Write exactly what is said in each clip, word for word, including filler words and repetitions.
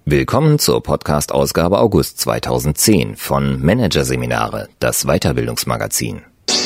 Willkommen zur Podcast-Ausgabe August zweitausendzehn von Managerseminare, das Weiterbildungsmagazin.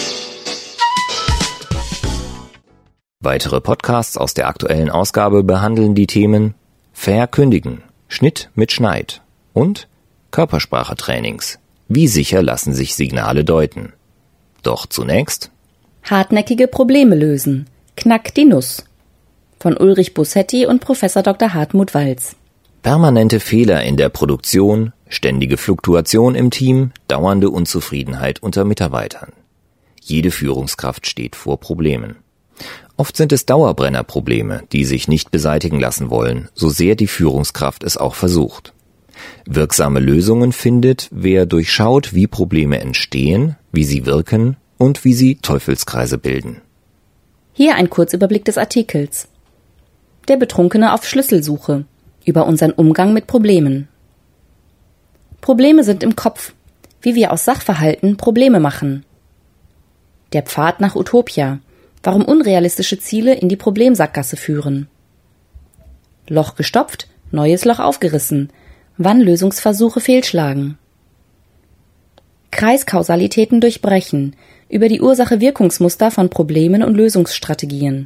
Weitere Podcasts aus der aktuellen Ausgabe behandeln die Themen Verkündigen, Schnitt mit Schneid und Körpersprache-Trainings. Wie sicher lassen sich Signale deuten? Doch zunächst Hartnäckige Probleme lösen. Knack die Nuss. Von Ulrich Bussetti und Professor Doktor Hartmut Walz. Permanente Fehler in der Produktion, ständige Fluktuation im Team, dauernde Unzufriedenheit unter Mitarbeitern. Jede Führungskraft steht vor Problemen. Oft sind es Dauerbrennerprobleme, die sich nicht beseitigen lassen wollen, so sehr die Führungskraft es auch versucht. Wirksame Lösungen findet, wer durchschaut, wie Probleme entstehen, wie sie wirken und wie sie Teufelskreise bilden. Hier ein Kurzüberblick des Artikels. Der Betrunkene auf Schlüsselsuche. Über unseren Umgang mit Problemen. Probleme sind im Kopf, wie wir aus Sachverhalten Probleme machen. Der Pfad nach Utopia, warum unrealistische Ziele in die Problemsackgasse führen. Loch gestopft, neues Loch aufgerissen, wann Lösungsversuche fehlschlagen. Kreiskausalitäten durchbrechen, über die Ursache-Wirkungsmuster von Problemen und Lösungsstrategien.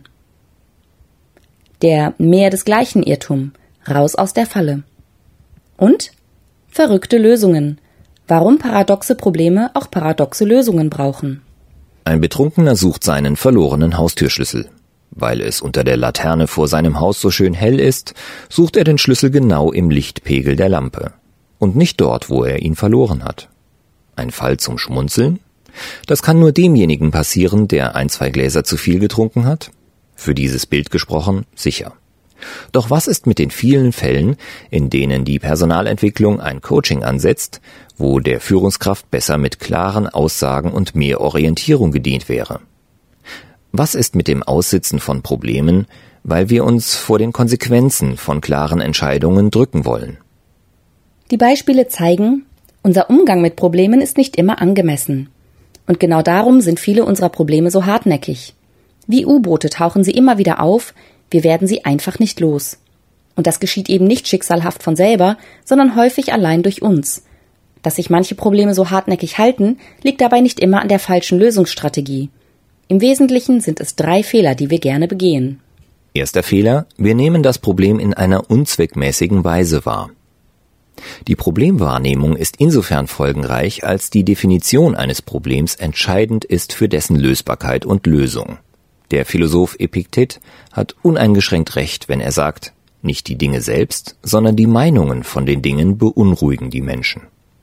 Der Mehr desgleichen Irrtum, raus aus der Falle. Und verrückte Lösungen. Warum paradoxe Probleme auch paradoxe Lösungen brauchen. Ein Betrunkener sucht seinen verlorenen Haustürschlüssel. Weil es unter der Laterne vor seinem Haus so schön hell ist, sucht er den Schlüssel genau im Lichtpegel der Lampe. Und nicht dort, wo er ihn verloren hat. Ein Fall zum Schmunzeln? Das kann nur demjenigen passieren, der ein, zwei Gläser zu viel getrunken hat. Für dieses Bild gesprochen, sicher. Doch was ist mit den vielen Fällen, in denen die Personalentwicklung ein Coaching ansetzt, wo der Führungskraft besser mit klaren Aussagen und mehr Orientierung gedient wäre? Was ist mit dem Aussitzen von Problemen, weil wir uns vor den Konsequenzen von klaren Entscheidungen drücken wollen? Die Beispiele zeigen, unser Umgang mit Problemen ist nicht immer angemessen. Und genau darum sind viele unserer Probleme so hartnäckig. Wie U-Boote tauchen sie immer wieder auf, wir werden sie einfach nicht los. Und das geschieht eben nicht schicksalhaft von selber, sondern häufig allein durch uns. Dass sich manche Probleme so hartnäckig halten, liegt dabei nicht immer an der falschen Lösungsstrategie. Im Wesentlichen sind es drei Fehler, die wir gerne begehen. Erster Fehler: Wir nehmen das Problem in einer unzweckmäßigen Weise wahr. Die Problemwahrnehmung ist insofern folgenreich, als die Definition eines Problems entscheidend ist für dessen Lösbarkeit und Lösung. Der Philosoph Epiktet hat uneingeschränkt recht, wenn er sagt, nicht die Dinge selbst, sondern die Meinungen von den Dingen beunruhigen die Menschen.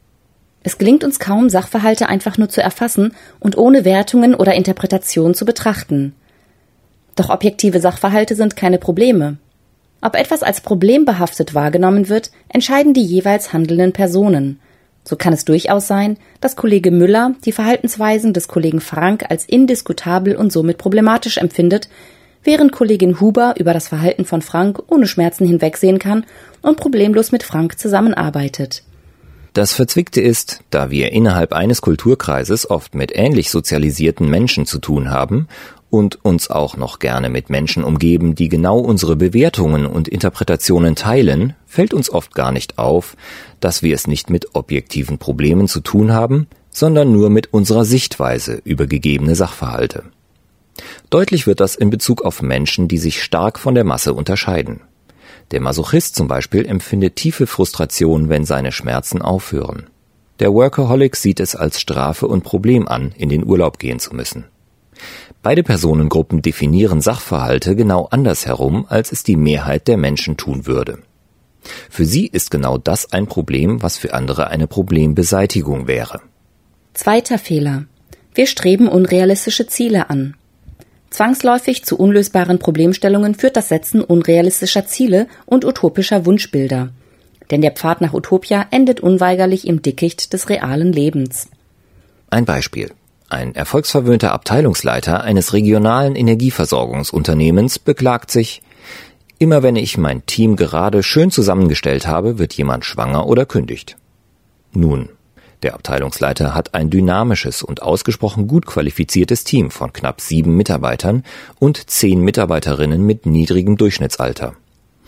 Es gelingt uns kaum, Sachverhalte einfach nur zu erfassen und ohne Wertungen oder Interpretation zu betrachten. Doch objektive Sachverhalte sind keine Probleme. Ob etwas als problembehaftet wahrgenommen wird, entscheiden die jeweils handelnden Personen. So kann es durchaus sein, dass Kollege Müller die Verhaltensweisen des Kollegen Frank als indiskutabel und somit problematisch empfindet, während Kollegin Huber über das Verhalten von Frank ohne Schmerzen hinwegsehen kann und problemlos mit Frank zusammenarbeitet. Das Verzwickte ist, da wir innerhalb eines Kulturkreises oft mit ähnlich sozialisierten Menschen zu tun haben und uns auch noch gerne mit Menschen umgeben, die genau unsere Bewertungen und Interpretationen teilen, fällt uns oft gar nicht auf, dass wir es nicht mit objektiven Problemen zu tun haben, sondern nur mit unserer Sichtweise über gegebene Sachverhalte. Deutlich wird das in Bezug auf Menschen, die sich stark von der Masse unterscheiden. Der Masochist zum Beispiel empfindet tiefe Frustration, wenn seine Schmerzen aufhören. Der Workaholic sieht es als Strafe und Problem an, in den Urlaub gehen zu müssen. Beide Personengruppen definieren Sachverhalte genau andersherum, als es die Mehrheit der Menschen tun würde. Für sie ist genau das ein Problem, was für andere eine Problembeseitigung wäre. Zweiter Fehler. Wir streben unrealistische Ziele an. Zwangsläufig zu unlösbaren Problemstellungen führt das Setzen unrealistischer Ziele und utopischer Wunschbilder. Denn der Pfad nach Utopia endet unweigerlich im Dickicht des realen Lebens. Ein Beispiel. Ein erfolgsverwöhnter Abteilungsleiter eines regionalen Energieversorgungsunternehmens beklagt sich: Immer wenn ich mein Team gerade schön zusammengestellt habe, wird jemand schwanger oder kündigt. Nun, der Abteilungsleiter hat ein dynamisches und ausgesprochen gut qualifiziertes Team von knapp sieben Mitarbeitern und zehn Mitarbeiterinnen mit niedrigem Durchschnittsalter.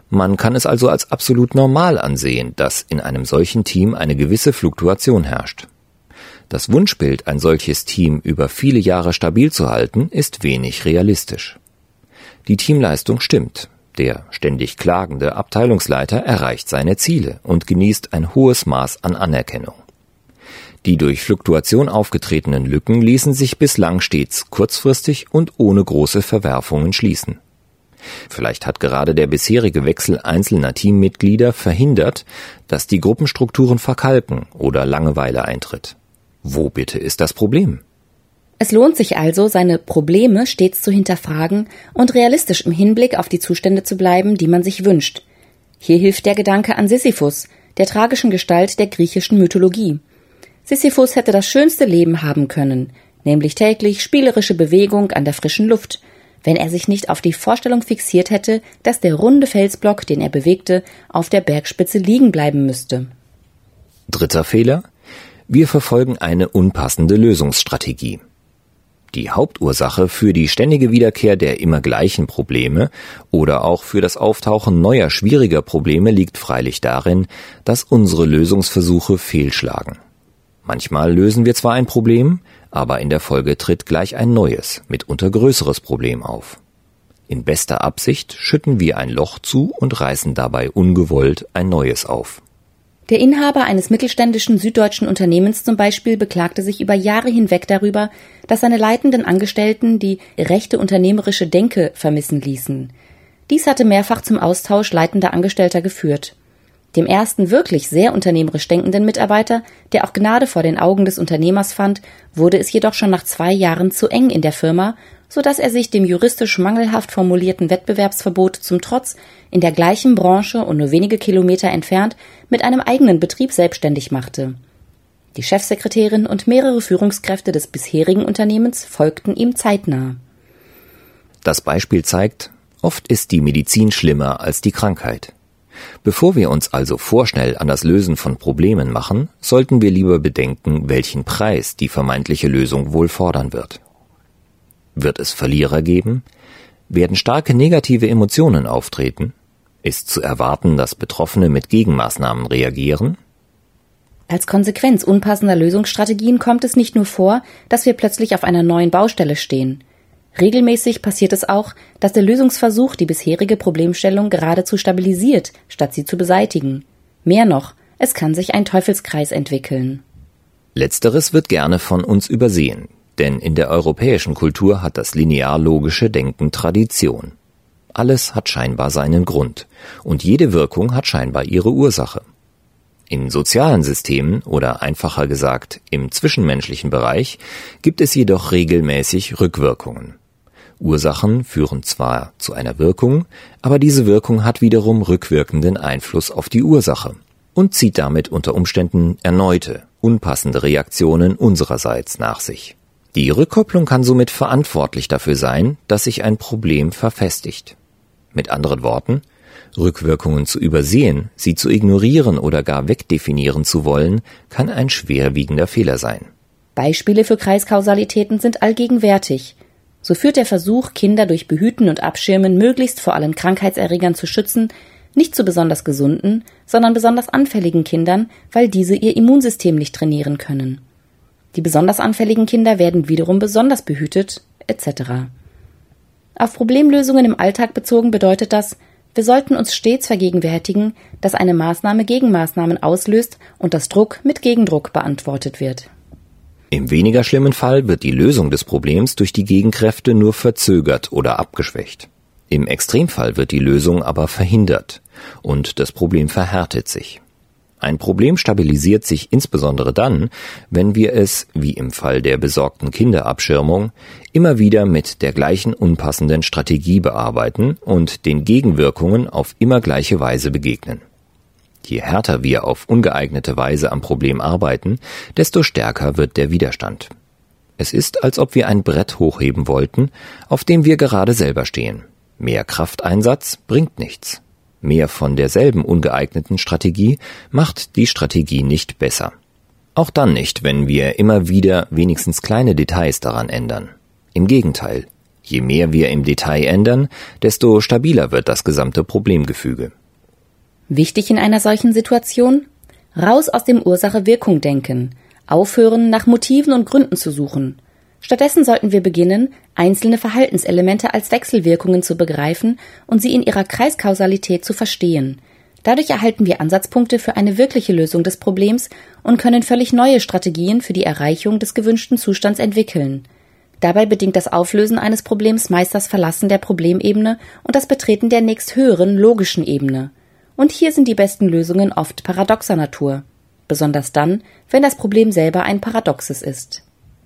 Man kann es also als absolut normal ansehen, dass in einem solchen Team eine gewisse Fluktuation herrscht. Das Wunschbild, ein solches Team über viele Jahre stabil zu halten, ist wenig realistisch. Die Teamleistung stimmt. Der ständig klagende Abteilungsleiter erreicht seine Ziele und genießt ein hohes Maß an Anerkennung. Die durch Fluktuation aufgetretenen Lücken ließen sich bislang stets kurzfristig und ohne große Verwerfungen schließen. Vielleicht hat gerade der bisherige Wechsel einzelner Teammitglieder verhindert, dass die Gruppenstrukturen verkalken oder Langeweile eintritt. Wo bitte ist das Problem? Es lohnt sich also, seine Probleme stets zu hinterfragen und realistisch im Hinblick auf die Zustände zu bleiben, die man sich wünscht. Hier hilft der Gedanke an Sisyphus, der tragischen Gestalt der griechischen Mythologie. Sisyphus hätte das schönste Leben haben können, nämlich täglich spielerische Bewegung an der frischen Luft, wenn er sich nicht auf die Vorstellung fixiert hätte, dass der runde Felsblock, den er bewegte, auf der Bergspitze liegen bleiben müsste. Dritter Fehler: Wir verfolgen eine unpassende Lösungsstrategie. Die Hauptursache für die ständige Wiederkehr der immer gleichen Probleme oder auch für das Auftauchen neuer schwieriger Probleme liegt freilich darin, dass unsere Lösungsversuche fehlschlagen. Manchmal lösen wir zwar ein Problem, aber in der Folge tritt gleich ein neues, mitunter größeres Problem auf. In bester Absicht schütten wir ein Loch zu und reißen dabei ungewollt ein neues auf. Der Inhaber eines mittelständischen süddeutschen Unternehmens zum Beispiel beklagte sich über Jahre hinweg darüber, dass seine leitenden Angestellten die rechte unternehmerische Denke vermissen ließen. Dies hatte mehrfach zum Austausch leitender Angestellter geführt. Dem ersten wirklich sehr unternehmerisch denkenden Mitarbeiter, der auch Gnade vor den Augen des Unternehmers fand, wurde es jedoch schon nach zwei Jahren zu eng in der Firma, so dass er sich dem juristisch mangelhaft formulierten Wettbewerbsverbot zum Trotz in der gleichen Branche und nur wenige Kilometer entfernt mit einem eigenen Betrieb selbstständig machte. Die Chefsekretärin und mehrere Führungskräfte des bisherigen Unternehmens folgten ihm zeitnah. Das Beispiel zeigt, oft ist die Medizin schlimmer als die Krankheit. Bevor wir uns also vorschnell an das Lösen von Problemen machen, sollten wir lieber bedenken, welchen Preis die vermeintliche Lösung wohl fordern wird. Wird es Verlierer geben? Werden starke negative Emotionen auftreten? Ist zu erwarten, dass Betroffene mit Gegenmaßnahmen reagieren? Als Konsequenz unpassender Lösungsstrategien kommt es nicht nur vor, dass wir plötzlich auf einer neuen Baustelle stehen. Regelmäßig passiert es auch, dass der Lösungsversuch die bisherige Problemstellung geradezu stabilisiert, statt sie zu beseitigen. Mehr noch, es kann sich ein Teufelskreis entwickeln. Letzteres wird gerne von uns übersehen, denn in der europäischen Kultur hat das linear-logische Denken Tradition. Alles hat scheinbar seinen Grund und jede Wirkung hat scheinbar ihre Ursache. In sozialen Systemen oder einfacher gesagt im zwischenmenschlichen Bereich gibt es jedoch regelmäßig Rückwirkungen. Ursachen führen zwar zu einer Wirkung, aber diese Wirkung hat wiederum rückwirkenden Einfluss auf die Ursache und zieht damit unter Umständen erneute, unpassende Reaktionen unsererseits nach sich. Die Rückkopplung kann somit verantwortlich dafür sein, dass sich ein Problem verfestigt. Mit anderen Worten, Rückwirkungen zu übersehen, sie zu ignorieren oder gar wegdefinieren zu wollen, kann ein schwerwiegender Fehler sein. Beispiele für Kreiskausalitäten sind allgegenwärtig. So führt der Versuch, Kinder durch Behüten und Abschirmen möglichst vor allen Krankheitserregern zu schützen, nicht zu besonders gesunden, sondern besonders anfälligen Kindern, weil diese ihr Immunsystem nicht trainieren können. Die besonders anfälligen Kinder werden wiederum besonders behütet, et cetera. Auf Problemlösungen im Alltag bezogen bedeutet das, wir sollten uns stets vergegenwärtigen, dass eine Maßnahme Gegenmaßnahmen auslöst und dass Druck mit Gegendruck beantwortet wird. Im weniger schlimmen Fall wird die Lösung des Problems durch die Gegenkräfte nur verzögert oder abgeschwächt. Im Extremfall wird die Lösung aber verhindert und das Problem verhärtet sich. Ein Problem stabilisiert sich insbesondere dann, wenn wir es, wie im Fall der besorgten Kinderabschirmung, immer wieder mit der gleichen unpassenden Strategie bearbeiten und den Gegenwirkungen auf immer gleiche Weise begegnen. Je härter wir auf ungeeignete Weise am Problem arbeiten, desto stärker wird der Widerstand. Es ist, als ob wir ein Brett hochheben wollten, auf dem wir gerade selber stehen. Mehr Krafteinsatz bringt nichts. Mehr von derselben ungeeigneten Strategie macht die Strategie nicht besser. Auch dann nicht, wenn wir immer wieder wenigstens kleine Details daran ändern. Im Gegenteil, Je mehr wir im Detail ändern, desto stabiler wird das gesamte Problemgefüge. Wichtig in einer solchen Situation? Raus aus dem Ursache-Wirkung-Denken. Aufhören, nach Motiven und Gründen zu suchen. Stattdessen sollten wir beginnen, einzelne Verhaltenselemente als Wechselwirkungen zu begreifen und sie in ihrer Kreiskausalität zu verstehen. Dadurch erhalten wir Ansatzpunkte für eine wirkliche Lösung des Problems und können völlig neue Strategien für die Erreichung des gewünschten Zustands entwickeln. Dabei bedingt das Auflösen eines Problems meist das Verlassen der Problemebene und das Betreten der nächsthöheren logischen Ebene. Und hier sind die besten Lösungen oft paradoxer Natur. Besonders dann, wenn das Problem selber ein Paradoxes ist.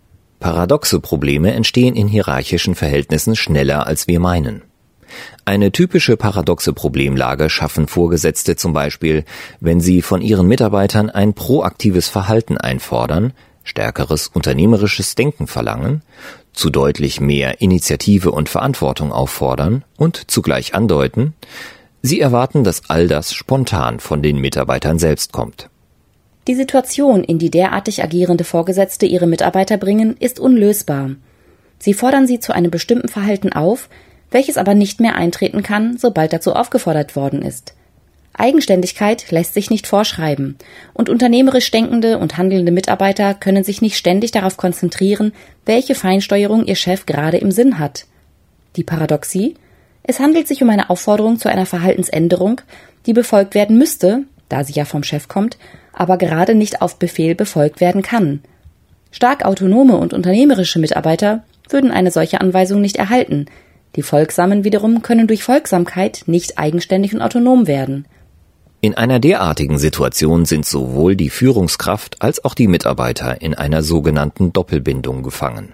Paradoxe Probleme entstehen in hierarchischen Verhältnissen schneller, als wir meinen. Eine typische paradoxe Problemlage schaffen Vorgesetzte zum Beispiel, wenn sie von ihren Mitarbeitern ein proaktives Verhalten einfordern, stärkeres unternehmerisches Denken verlangen, zu deutlich mehr Initiative und Verantwortung auffordern und zugleich andeuten, sie erwarten, dass all das spontan von den Mitarbeitern selbst kommt. Die Situation, in die derartig agierende Vorgesetzte ihre Mitarbeiter bringen, ist unlösbar. Sie fordern sie zu einem bestimmten Verhalten auf, welches aber nicht mehr eintreten kann, sobald dazu aufgefordert worden ist. Eigenständigkeit lässt sich nicht vorschreiben, und unternehmerisch denkende und handelnde Mitarbeiter können sich nicht ständig darauf konzentrieren, welche Feinsteuerung ihr Chef gerade im Sinn hat. Die Paradoxie? Es handelt sich um eine Aufforderung zu einer Verhaltensänderung, die befolgt werden müsste, da sie ja vom Chef kommt, aber gerade nicht auf Befehl befolgt werden kann. Stark autonome und unternehmerische Mitarbeiter würden eine solche Anweisung nicht erhalten. Die Folgsamen wiederum können durch Folgsamkeit nicht eigenständig und autonom werden. In einer derartigen Situation sind sowohl die Führungskraft als auch die Mitarbeiter in einer sogenannten Doppelbindung gefangen.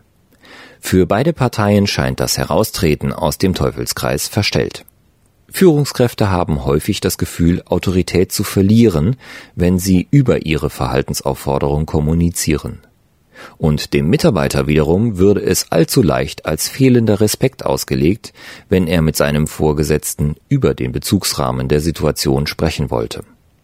Für beide Parteien scheint das Heraustreten aus dem Teufelskreis verstellt. Führungskräfte haben häufig das Gefühl, Autorität zu verlieren, wenn sie über ihre Verhaltensaufforderung kommunizieren. Und dem Mitarbeiter wiederum würde es allzu leicht als fehlender Respekt ausgelegt, wenn er mit seinem Vorgesetzten über den Bezugsrahmen der Situation sprechen wollte.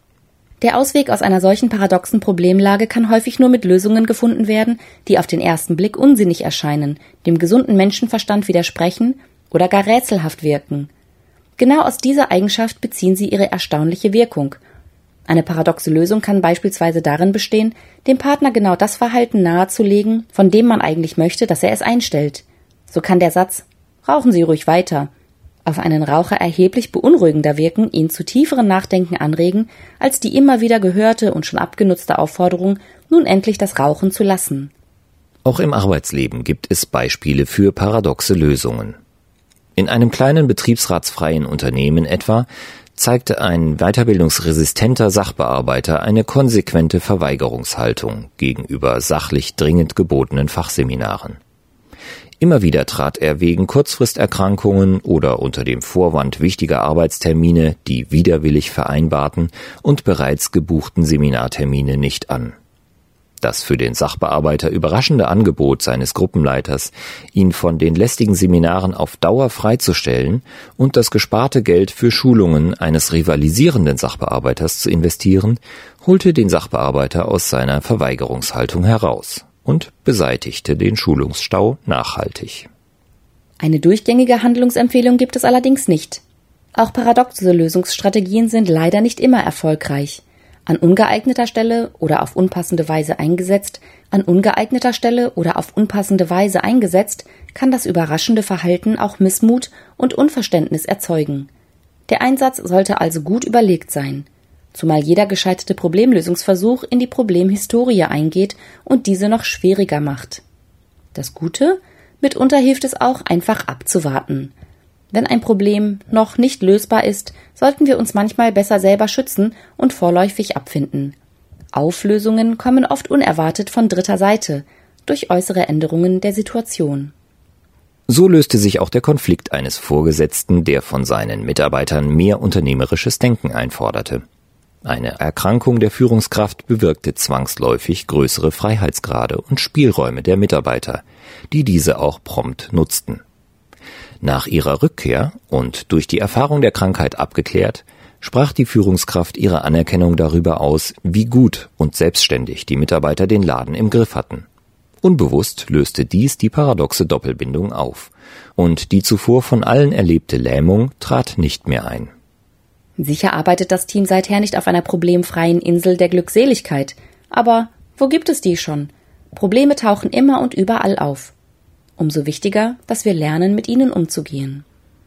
Der Ausweg aus einer solchen paradoxen Problemlage kann häufig nur mit Lösungen gefunden werden, die auf den ersten Blick unsinnig erscheinen, dem gesunden Menschenverstand widersprechen oder gar rätselhaft wirken. Genau aus dieser Eigenschaft beziehen sie ihre erstaunliche Wirkung. Eine paradoxe Lösung kann beispielsweise darin bestehen, dem Partner genau das Verhalten nahezulegen, von dem man eigentlich möchte, dass er es einstellt. So kann der Satz »Rauchen Sie ruhig weiter« auf einen Raucher erheblich beunruhigender wirken, ihn zu tieferen Nachdenken anregen, als die immer wieder gehörte und schon abgenutzte Aufforderung, nun endlich das Rauchen zu lassen. Auch im Arbeitsleben gibt es Beispiele für paradoxe Lösungen. In einem kleinen betriebsratsfreien Unternehmen etwa zeigte ein weiterbildungsresistenter Sachbearbeiter eine konsequente Verweigerungshaltung gegenüber sachlich dringend gebotenen Fachseminaren. Immer wieder trat er wegen Kurzfristerkrankungen oder unter dem Vorwand wichtiger Arbeitstermine die widerwillig vereinbarten und bereits gebuchten Seminartermine nicht an. Das für den Sachbearbeiter überraschende Angebot seines Gruppenleiters, ihn von den lästigen Seminaren auf Dauer freizustellen und das gesparte Geld für Schulungen eines rivalisierenden Sachbearbeiters zu investieren, holte den Sachbearbeiter aus seiner Verweigerungshaltung heraus und beseitigte den Schulungsstau nachhaltig. Eine durchgängige Handlungsempfehlung gibt es allerdings nicht. Auch paradoxe Lösungsstrategien sind leider nicht immer erfolgreich. An ungeeigneter Stelle oder auf unpassende Weise eingesetzt, an ungeeigneter Stelle oder auf unpassende Weise eingesetzt, kann das überraschende Verhalten auch Missmut und Unverständnis erzeugen. Der Einsatz sollte also gut überlegt sein, zumal jeder gescheiterte Problemlösungsversuch in die Problemhistorie eingeht und diese noch schwieriger macht. Das Gute? Mitunter hilft es auch, einfach abzuwarten. Wenn ein Problem noch nicht lösbar ist, sollten wir uns manchmal besser selber schützen und vorläufig abfinden. Auflösungen kommen oft unerwartet von dritter Seite, durch äußere Änderungen der Situation. So löste sich auch der Konflikt eines Vorgesetzten, der von seinen Mitarbeitern mehr unternehmerisches Denken einforderte. Eine Erkrankung der Führungskraft bewirkte zwangsläufig größere Freiheitsgrade und Spielräume der Mitarbeiter, die diese auch prompt nutzten. Nach ihrer Rückkehr und durch die Erfahrung der Krankheit abgeklärt, sprach die Führungskraft ihre Anerkennung darüber aus, wie gut und selbstständig die Mitarbeiter den Laden im Griff hatten. Unbewusst löste dies die paradoxe Doppelbindung auf. Und die zuvor von allen erlebte Lähmung trat nicht mehr ein. Sicher arbeitet das Team seither nicht auf einer problemfreien Insel der Glückseligkeit. Aber wo gibt es die schon? Probleme tauchen immer und überall auf. Umso wichtiger, dass wir lernen, mit ihnen umzugehen.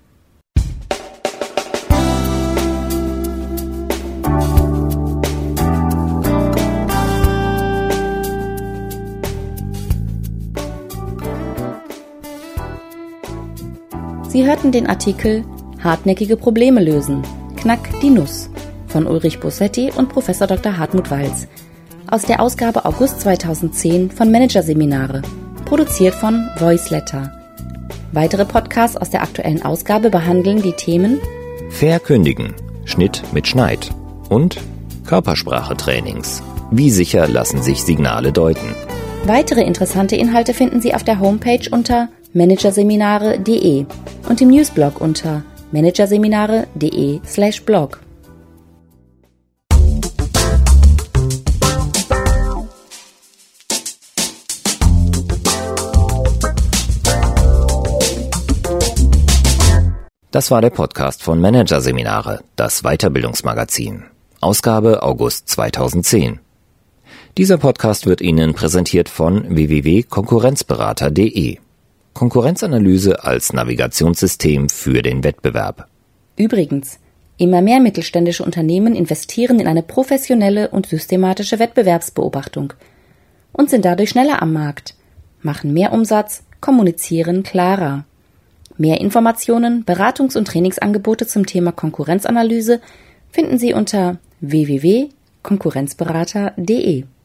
Sie hörten den Artikel Hartnäckige Probleme lösen. Knack die Nuss von Ulrich Bossetti und Professor Doktor Hartmut Walz aus der Ausgabe August zweitausendzehn von Managerseminare, produziert von Voiceletter. Weitere Podcasts aus der aktuellen Ausgabe behandeln die Themen Verkündigen, Schnitt mit Schneid und Körpersprache-Trainings. Wie sicher lassen sich Signale deuten? Weitere interessante Inhalte finden Sie auf der Homepage unter managerseminare punkt de und im Newsblog unter managerseminare punkt de slash blog. Das war der Podcast von Managerseminare, das Weiterbildungsmagazin. Ausgabe August zweitausendzehn. Dieser Podcast wird Ihnen präsentiert von w w w punkt konkurrenzberater punkt de. Konkurrenzanalyse als Navigationssystem für den Wettbewerb. Übrigens, immer mehr mittelständische Unternehmen investieren in eine professionelle und systematische Wettbewerbsbeobachtung und sind dadurch schneller am Markt, machen mehr Umsatz, kommunizieren klarer. Mehr Informationen, Beratungs- und Trainingsangebote zum Thema Konkurrenzanalyse finden Sie unter w w w punkt konkurrenzberater punkt de.